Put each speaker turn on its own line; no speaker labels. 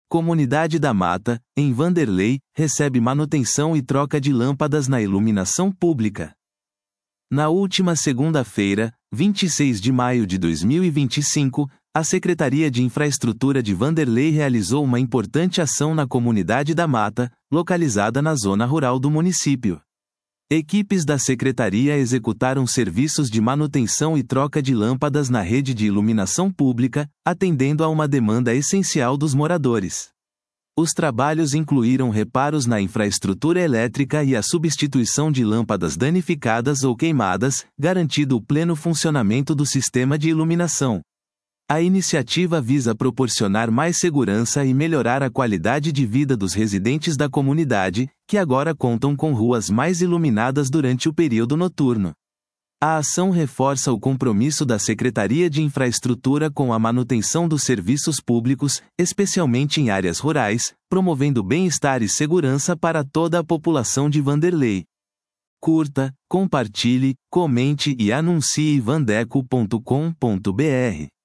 Comunidade da Mata, em Vanderlei, recebe manutenção e troca de lâmpadas na iluminação pública. Na última segunda-feira, 26 de maio de 2025, a Secretaria de Infraestrutura de Vanderlei realizou uma importante ação na Comunidade da Mata, localizada na zona rural do município. Equipes da Secretaria executaram serviços de manutenção e troca de lâmpadas na rede de iluminação pública, atendendo a uma demanda essencial dos moradores. Os trabalhos incluíram reparos na infraestrutura elétrica e a substituição de lâmpadas danificadas ou queimadas, garantindo o pleno funcionamento do sistema de iluminação. A iniciativa visa proporcionar mais segurança e melhorar a qualidade de vida dos residentes da comunidade, que agora contam com ruas mais iluminadas durante o período noturno. A ação reforça o compromisso da Secretaria de Infraestrutura com a manutenção dos serviços públicos, especialmente em áreas rurais, promovendo bem-estar e segurança para toda a população de Vanderlei. Curta, compartilhe, comente e anuncie vandeco.com.br.